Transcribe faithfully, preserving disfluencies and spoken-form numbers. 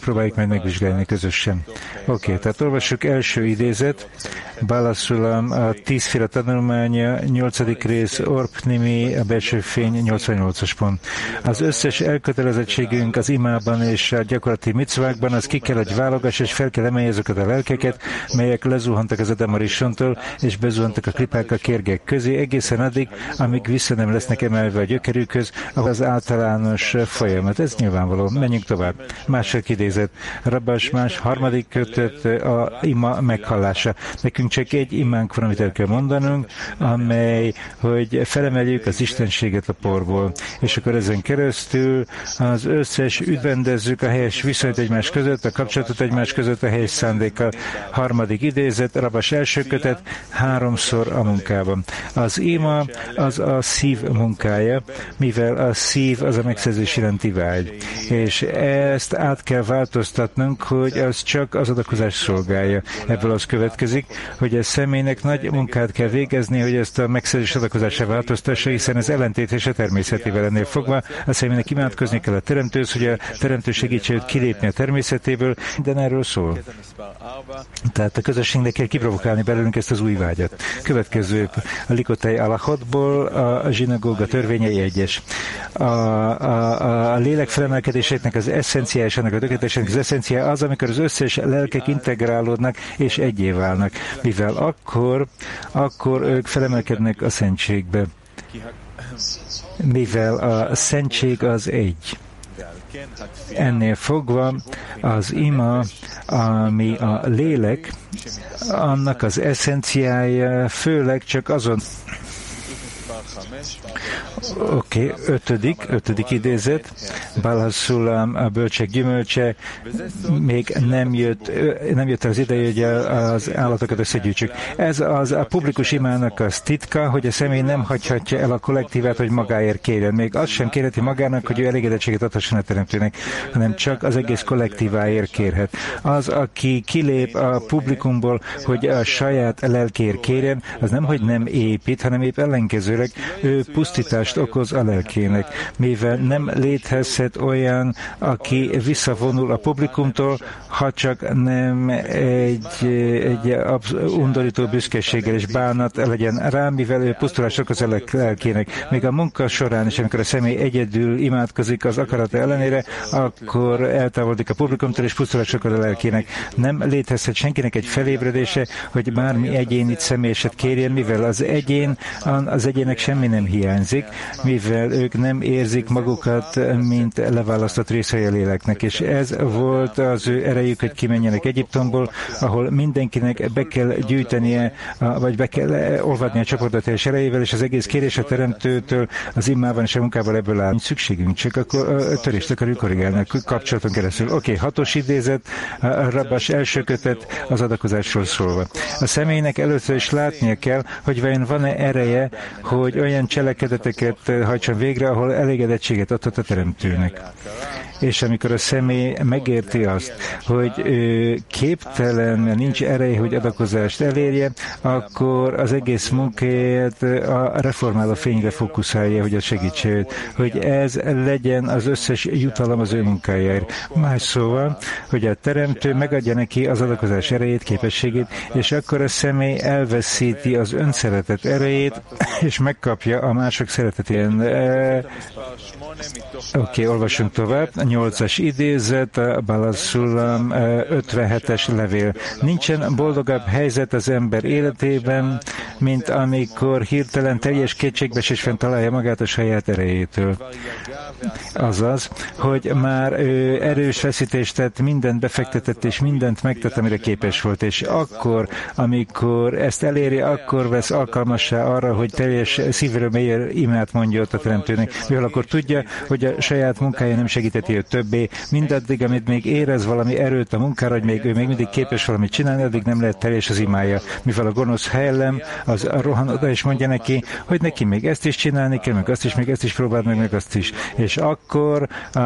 próbáljuk majd megvizsgálni közösen. Oké, okay, tehát olvassuk első idézet, Bálasulam, a tízféle tanulmánya, nyolcadik rész, Orpnimi, a belső fény, nyolcvannyolcas pont. Az összes elkötelezettségünk az imában és a gyakorlati micvákban, az ki kell, hogy válogass, és fel kell emelni azokat a lelkeket, melyek lezuhantak az Adamarissontól, és bezuhantak a klipák a kérgek közé, egészen addig, amíg vissza nem lesznek emelve a gyökerükhöz, ahol az általános folyamat. Ez nyilvánvaló. Menjünk tovább. Második idézet. Rabás más, harmadik kötet, a ima meghallása. Nekünk csak egy imánk van, amit el kell mondanunk, amely, hogy felemeljük az istenséget a porból. És akkor ezen keresztül az összes üdvendezzük a helyes viszonyt egymás között, a kapcsolatot egymás között, a helyes szándékkal. Harmadik idézet, Rabás első kötet, háromszor a munkában. Az ima az a szív munkája, mivel a szív az a megszerzés iránti vágy. És ezt át kell változtatnunk, hogy az csak az adakozás szolgálja. Ebből az következik, hogy a személynek nagy munkát kell végezni, hogy ezt a megszerzés adakozásra változtassa, hiszen ez ellentétes a természetével. Ennél fogva a személynek imádkozni kell a teremtőhöz, hogy a teremtő segítse őt kilépni a természetéből. Minden erről szól. Tehát a közösségnek kell kiprovokálni belőlünk ezt az új vágyat. Következő a Likotei Alachotból a zsinagóga törvényei egyes. A, a, a lélek felemelkedésének az eszenciája és annak a tökéletességnek az eszenciája az, amikor az összes lelkek integrálódnak és egyé válnak, mivel akkor, akkor ők felemelkednek a szentségbe, mivel a szentség az egy. Ennél fogva az ima, ami a lélek, annak az eszenciája főleg csak azon. Oké, okay, ötödik, ötödik idézet, Bálasulam, a bölcsek gyümölcse, még nem jött, nem jött el az ideje, hogy az állatokat összegyűjtsük. Ez az a publikus imának az titka, hogy a személy nem hagyhatja el a kollektívát, hogy magáért kérjen. Még azt sem kérheti magának, hogy ő elégedettséget adhasson a teremtőnek, hanem csak az egész kollektíváért kérhet. Az, aki kilép a publikumból, hogy a saját lelkéért kérjen, az nem, hogy nem épít, hanem épp ellenkezőleg ő pusztítást okoz a lelkének, mivel nem létezhet olyan, aki visszavonul a publikumtól, ha csak nem egy, egy undorító büszkeséggel és bánat legyen rá, mivel ő pusztulást okoz a lelkének. Még a munka során is, amikor a személy egyedül imádkozik az akarata ellenére, akkor eltávolodik a publikumtól és pusztulást okoz a lelkének. Nem létezhet senkinek egy felébredése, hogy bármi egyénit személyeset kérjen, mivel az egyén, az egyének semmi nem hiányzik, mivel ők nem érzik magukat, mint leválasztott részei a léleknek. És ez volt az ő erejük, hogy kimenjenek Egyiptomból, ahol mindenkinek be kell gyűjtenie, vagy be kell olvadni a csoportotás erejével, és az egész kérés a teremtőtől, az imában és a munkával ebből áll. Szükségünk, csak akkor a törést akarjuk korrigálni a kapcsolaton keresztül. Oké, okay, hatos idézet, a Rabás első kötet az adakozásról szólva. A személynek először is látnia kell, hogy vajon van-e ereje, hogy olyan cselekedeteket hajtson végre, ahol elégedettséget adhat a teremtőnek. És amikor a személy megérti azt, hogy ő képtelen, nincs ereje, hogy adakozást elérje, akkor az egész munkáját a reformáló fényre fókuszálja, hogy az segítse őt, hogy ez legyen az összes jutalom az ő munkájáért. Más szóval, hogy a teremtő megadja neki az adakozás erejét, képességét, és akkor a személy elveszíti az önszeretet erejét, és megkapja a mások szeretetén. Oké, okay, olvassunk tovább. nyolcas idézet, Bálasulam ötvenhetes levél. Nincsen boldogabb helyzet az ember életében, mint amikor hirtelen teljes kétségbeesésben találja magát a saját erejétől. Azaz, hogy már ő erős feszítést tett, mindent befektetett, és mindent megtett, amire képes volt. És akkor, amikor ezt eléri, akkor vesz alkalmassá arra, hogy teljes szívről mélyre imát mondja ott a teremtőnek. Mivel akkor tudja, hogy a saját munkája nem segíteti őt többé, mindaddig, amit még érez valami erőt a munkára, hogy még ő még mindig képes valamit csinálni, addig nem lehet teljes az imája. Mivel a gonosz hellem, az rohan oda és mondja neki, hogy neki még ezt is csinálni kell, meg azt is, még ezt is próbáld meg, meg azt is. És akkor